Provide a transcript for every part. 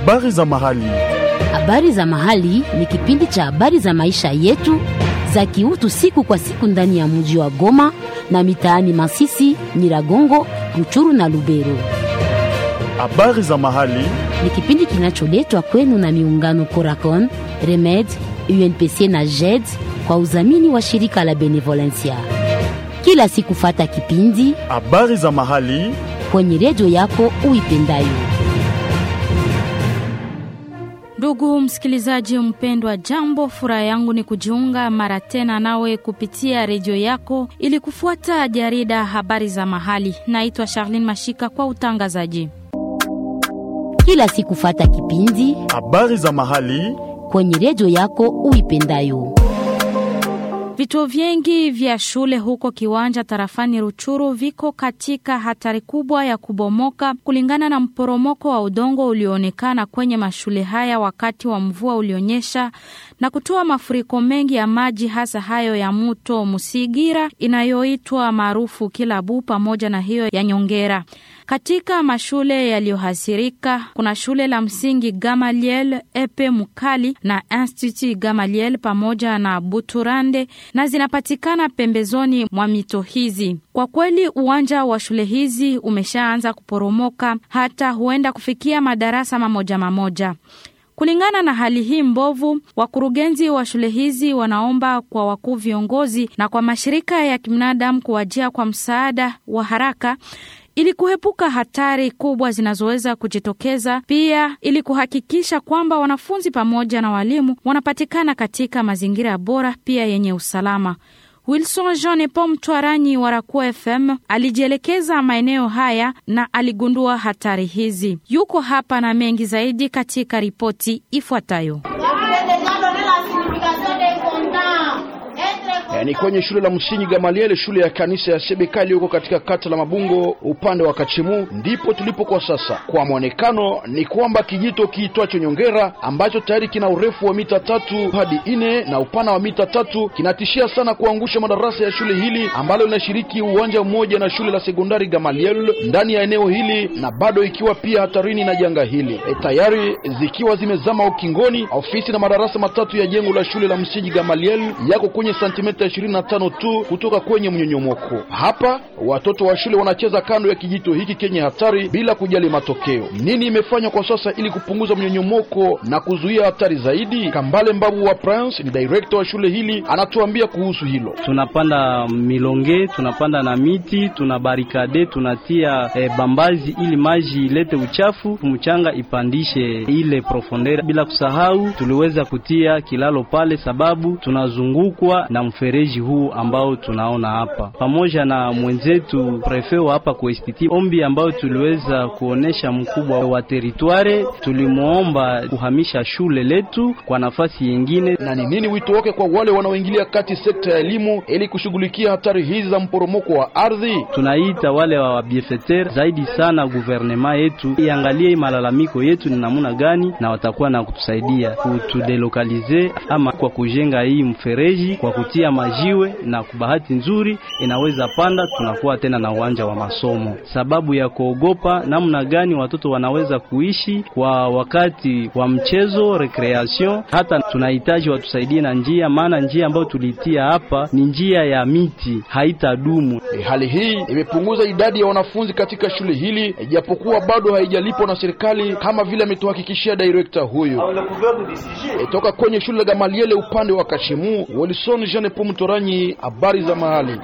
Habari za mahali. Habari za mahali ni kipindi cha habari za maisha yetu za kiutu siku kwa siku ndani ya mji wa Goma na mitaani Masisi, Nyiragongo, Ruchuru na Lubero. Habari za mahali ni kipindi kinacholetwa kwenu na miungano Coracon, Remed, UNPC na JED kwa udhamini wa shirika la Benevolencia. Kila siku fata kipindi habari za mahali kwenye redio yako uipendayo. Ndugu msikilizaji mpendwa, jambo, furaha yangu ni kujiunga mara tena nawe kupitia redio yako ili kufuata jarida habari za mahali. Naitwa Charlene Mashika kwa utangazaji. Kila siku fata kipindi habari za mahali kwenye redio yako uipendayo. Vituo vingi vya shule huko Kiwanja tarafani Ruchuru viko katika hatari kubwa ya kubomoka kulingana na mporomoko wa udongo ulioonekana kwenye mashule haya wakati wa mvua ulionyesha na kutoa mafuriko mengi ya maji, hasa hayo ya mto Musigira inayoitwa maarufu Kilabu pamoja na hiyo ya Nyongera. Katika mashule yaliyohasirika kuna shule la msingi Gamaliel Epe Mukali na Institut Gamaliel pamoja na Buturande, na zinapatikana pembezoni mwa mito hizi. Kwa kweli uwanja wa shule hizi umeshaanza kuporomoka, hata huenda kufikia madarasa mamoja. Kulingana na hali hii mbovu, wakurugenzi wa shule hizi wanaomba kwa wakuu viongozi na kwa mashirika ya kibinadamu kuwajia kwa msaada wa haraka ili kuepuka hatari kubwa zinazoweza kujitokeza, pia ili kuhakikisha kwamba wanafunzi pamoja na walimu wanapatikana katika mazingira bora pia yenye usalama. Wilson Jean Paul Mtwaranyi wa Rakuwa FM alijielekeza maeneo haya na aligundua hatari hizi. Yuko hapa na mengi zaidi katika ripoti ifuatayo. Ni kwenye shule la msingi Gamaliel, shule ya kanisa ya Sebeka iliyoko katika kata la Mabungo upande wa Kachimu, ndipo tulipo kwa sasa. Kwa mwonekano ni kwamba kijito kiitwacho Nyongera ambacho tayari kina urefu wa mita 3 hadi 4 na upana wa mita 3 kinatishia sana kuangusha madarasa ya shule hili ambalo linashiriki uwanja mmoja na shule la sekondari Gamaliel ndani ya eneo hili, na bado ikiwa pia hatarini na janga hili. Tayari zikiwa zimezama ukingoni, ofisi na madarasa matatu ya jengo la shule la msingi Gamaliel yako kwenye sentimita 25 tu kutoka kwenye mnyonyomoko. Hapa watoto wa shule wanacheza kando ya kijito hiki kenye hatari bila kujali matokeo. Nini imefanywa kwa sasa ili kupunguza mnyonyomoko na kuzuia hatari zaidi? Kambale Mbabu wa Prince ni director wa shule hili, anatuambia kuhusu hilo. Tunapanda milonge, tunapanda na miti, tunabarikade, tunatia bambazi ili maji ilete uchafu, mchanga ipandishe ile profondeur. Bila kusahau tuliweza kutia kilalo pale sababu tunazungukwa na mfereji huu ambao tunaona hapa. Pamoja na mwenzetu prefet wa hapa kuestiti, ombi ambao tuliweza kuonesha mkubwa wa territoire, tulimuomba kuhamisha shule letu kwa nafasi nyingine. Na ni nini wito wake kwa wale wanaoingilia kati sekta ya elimu ili kushughulikia hatari hizi za mporomoko wa ardhi? Tunaita wale wa bienfaiteur zaidi sana gouvernement yetu iangalie malalamiko yetu ni namna gani, na watakuwa na kutusaidia kutudelokalize ama kwa kujenga hii mfereji kwa kutia majiwe, na kubahati nzuri inaweza panda tunakuwa tena na uwanja wa masomo. Sababu ya kuogopa namna gani watoto wanaweza kuishi kwa wakati wa mchezo recreation, hata tunahitaji watusaidie na njia, maana njia ambayo tulitia hapa ni njia ya miti, haitadumu. Hali hii imepunguza idadi ya wanafunzi katika shule hili, ijapokuwa bado haijalipwa na serikali kama vile ametuhakikishia director huyu. Toka kwenye shule la Gamaliel upande wa Kashimu, Wilson Jean Paul Mtwaranyi, habari za mahali.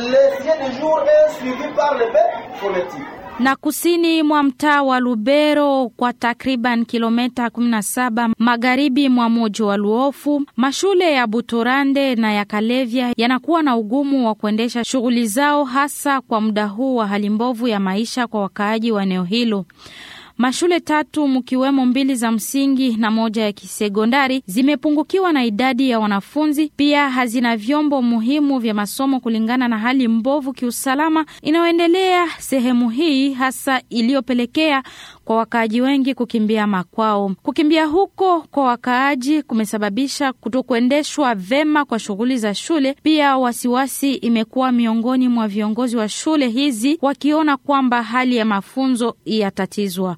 Na kusini mwa mtaa wa Lubero kwa takriban kilomita 17 magharibi mwa mji wa Luofu, mashule ya Buturande na ya Kalevya yanakuwa na ugumu wa kuendesha shughuli zao, hasa kwa muda huu wa hali mbovu ya maisha kwa wakaaji wa eneo hilo. Mashule 3 mkiwemo 2 za msingi na moja ya kisekondari zimepungukiwa na idadi ya wanafunzi, pia hazina vyombo muhimu vya masomo kulingana na hali mbovu kiusalama inayoendelea sehemu hii, hasa iliyopelekea kwa wakaaji wengi kukimbia makwao. Kukimbia huko kwa wakaaji kumesababisha kutokuendeshwa vema kwa shughuli za shule. Pia wasiwasi imekuwa miongoni mwa viongozi wa shule hizi, wakiona kwamba hali ya mafunzo yatatizwa.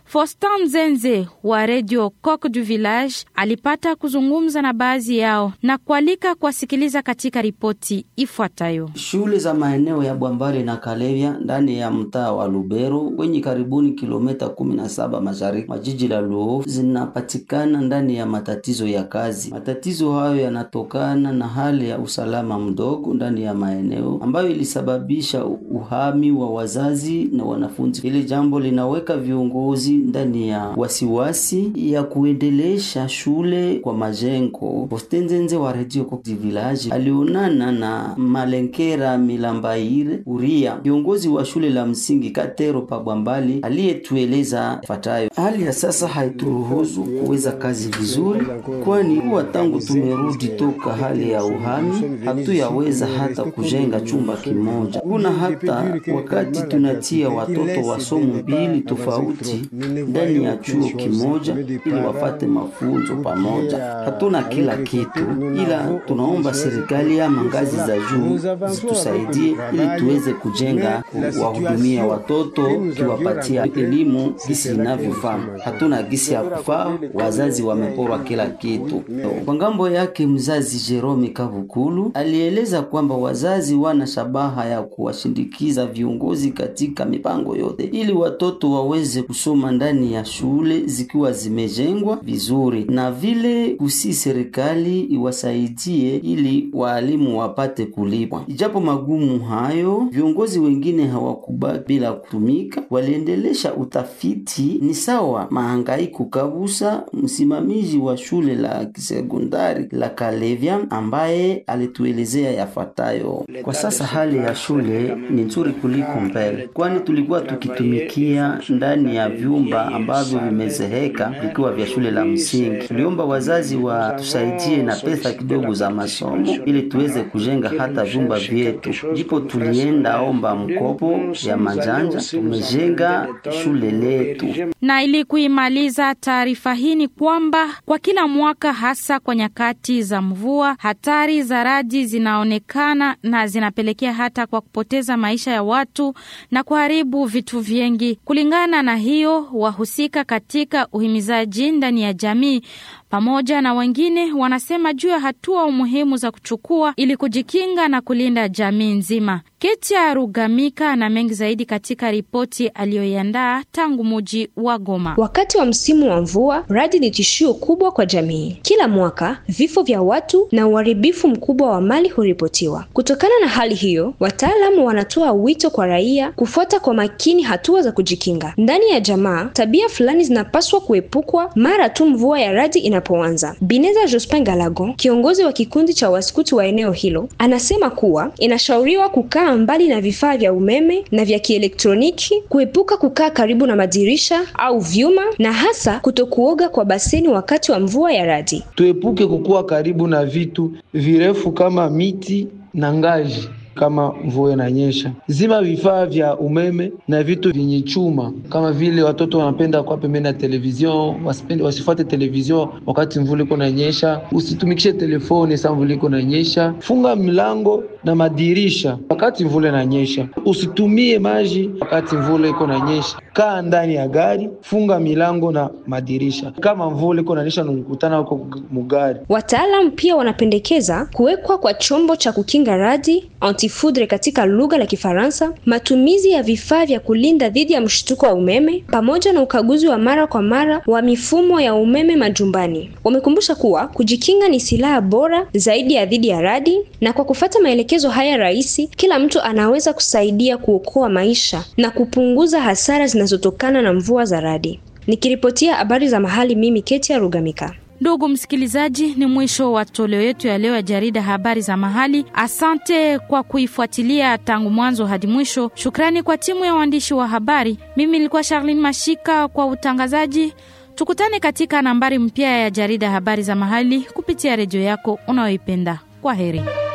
Faustin Zenze wa Radio Coq du Village alipata kuzungumza na baadhi yao na kualika kuwasikiliza katika ripoti ifuatayo. Shule za maeneo ya Bwambale na Kalevya ndani ya mtaa wa Lubero wenye karibuni kilomita 17 mashariki mwa jiji la Luo zinapatikana ndani ya matatizo ya kazi. Matatizo hayo yanatokana na hali ya usalama mdogo ndani ya maeneo ambayo ilisababisha uhami wa wazazi na wanafunzi. Hili jambo linaweka viongozi ndani ya wasiwasi ya kuendelesha shule kwa majengo. Faustin Zenze wa Radio Coq du Village alionana na Malenkera Milambaire Uria, kiongozi wa shule la msingi Katero pa Bwambali, aliyetueleza fatayo. Hali ya sasa haituruhusu kuweza kazi vizuri, kwani huwa tangu tumerudi toka hali ya uhami hatuyaweza hata kujenga chumba kimoja. Kuna hata wakati tunatia watoto wa somo mbili tofauti ndani ya chuo kimoja ili wapate mafunzo pamoja. Hatuna kila kitu, ila tunaomba serikali ama ngazi za juu zitusaidie ili tuweze kujenga, kuwahudumia watoto, kiwapatia elimu gisi inavyofaa. Hatuna gisi ya kufaa, wazazi wameporwa kila kitu. Kwa ngambo yake mzazi Jerome Kavukulu alieleza kwamba wazazi wana shabaha ya kuwashindikiza viongozi katika mipango yote ili watoto waweze kusoma ndani ya shule zikiwa zimejengwa vizuri, na vile kusi serikali iwasaidie ili walimu wapate kulipwa. Ijapo magumu hayo, viongozi wengine hawakubaki bila kutumika, waliendelesha utafiti. Ni sawa Mahangaiko Kabusa, msimamizi wa shule la kisekondari la Kalevya, ambaye alituelezea yafuatayo. Kwa sasa hali ya shule ni nzuri kuliko mbele, kwani tulikuwa tukitumikia ndani ya vyumba ambavyo vimezeheka vikiwa vya shule la msingi. Tuliomba wazazi watusaidie na pesa kidogo za masomo ili tuweze kujenga hata vyumba vyetu. Ndipo tulienda omba mkopo ya manjanja, tumejenga shule letu. Na ili kuimaliza taarifa hii ni kwamba kwa kila mwaka, hasa kwa nyakati za mvua, hatari za radi zinaonekana na zinapelekea hata kwa kupoteza maisha ya watu na kuharibu vitu vingi. Kulingana na hiyo, wahusika katika uhimizaji ndani ya jamii pamoja na wengine wanasema juu ya hatua muhimu za kuchukua ili kujikinga na kulinda jamii nzima. Ketia Rugamika na mengi zaidi katika ripoti aliyoiandaa tangu mji wa Goma. Wakati wa msimu wa mvua, radi ni tishio kubwa kwa jamii. Kila mwaka, vifo vya watu na uharibifu mkubwa wa mali huripotiwa. Kutokana na hali hiyo, wataalamu wanatoa wito kwa raia kufuata kwa makini hatua za kujikinga. Ndani ya jamaa, tabia fulani zinapaswa kuepukwa mara tu mvua ya radi inapoanza. Bineza Jospin Galagon, kiongozi wa kikundi cha waskuti wa eneo hilo, anasema kuwa inashauriwa kukaa mbali na vifaa vya umeme na vya kielektroniki, kuepuka kukaa karibu na madirisha au vyuma, na hasa kutokuoga kwa baseni wakati wa mvua ya radi. Tuepuke kukua karibu na vitu virefu kama miti na ngazi kama mvua inanyesha. Zima vifaa vya umeme na vitu vyenye chuma, kama vile watoto wanapenda kwa pembeni ya televizion, wasifuate televizion wakati mvua iko inanyesha. Usitumikishe telefoni saa mvua iko inanyesha. Funga milango na madirisha wakati mvua inanyesha. Usitumie maji wakati mvua iko inanyesha. Kaa ndani ya gari, funga milango na madirisha. Kama mvua iko inanyesha na ukutana huko mugari. Wataalamu pia wanapendekeza kuwekwa kwa chombo cha kukinga radi, antifoudre katika lugha la Kifaransa, matumizi ya vifaa vya kulinda dhidi ya mshtuko wa umeme, pamoja na ukaguzi wa mara kwa mara wa mifumo ya umeme majumbani. Wamekumbusha kuwa kujikinga ni silaha bora zaidi ya dhidi ya radi, na kwa kufuata maelekezo haya rahisi, kila mtu anaweza kusaidia kuokoa maisha na kupunguza hasara zinazotokana na mvua za radi. Nikiripotia habari za mahali, mimi Ketia Rugamika. Ndugu msikilizaji, ni mwisho wa toleo yetu ya leo ya jarida habari za mahali. Asante kwa kuifuatilia tangu mwanzo hadi mwisho. Shukrani kwa timu ya waandishi wa habari. Mimi nilikuwa Charlene Mashika kwa utangazaji. Tukutane katika nambari mpya ya jarida habari za mahali kupitia redio yako unayoipenda. Kwaheri.